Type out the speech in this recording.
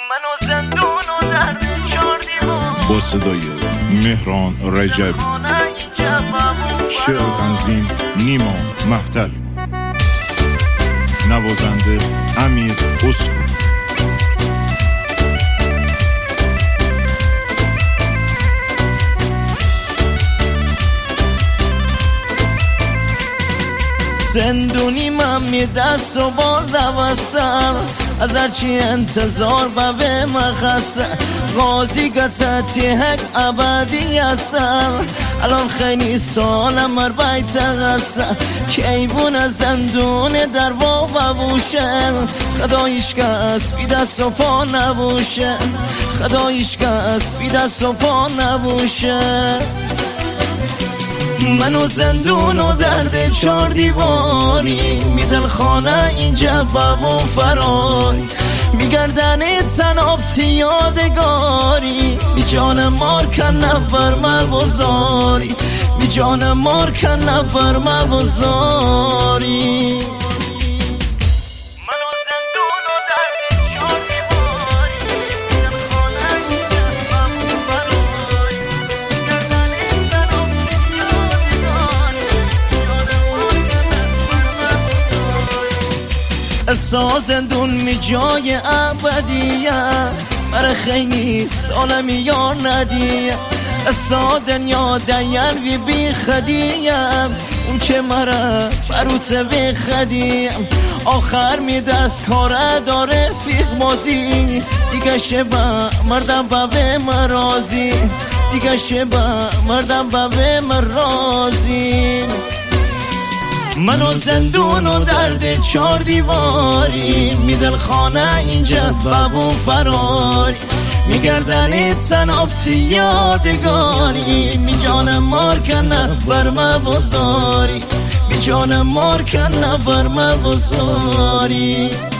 منو زندون و درد چار دیوار با صدای مهران رجبی، شعر تنظیم نیما مهتل، نوازنده امیر اسکو. زندونی من می دست و بار دوستم از هرچی انتظار به مخصم غازی گتتی هک ابدی هستم الان خیلی سالم مر بیت قسم که ایبون زندون در بابا بوشه خدایش کس بی دست و پا نبوشه خدایش کس بی دست و پا نبوشه منو زندون و درد چار دیواری میدل خانه اینجا بابو فراری میگردن تنابتی یادگاری بی جان مار کن نفر مبزاری بی جان مار کن نفر مبزاری احساس زندون می جای ابدیه برای خیلی سالم یار ندیه احساس دنیا دیان وی بی خدیم اون که مرا فروت بی خدیم آخر می دست کاره داره فیق مازی دیگه شبه مردم به مرازی دیگه شبه مردم به مرازی منو زندون و درد چار دیواری میدل خانه اینجا بابو فراری میگردن تنابتی یادگاری می جان مار کن نفر مبزاری می جان مار کن نفر مبزاری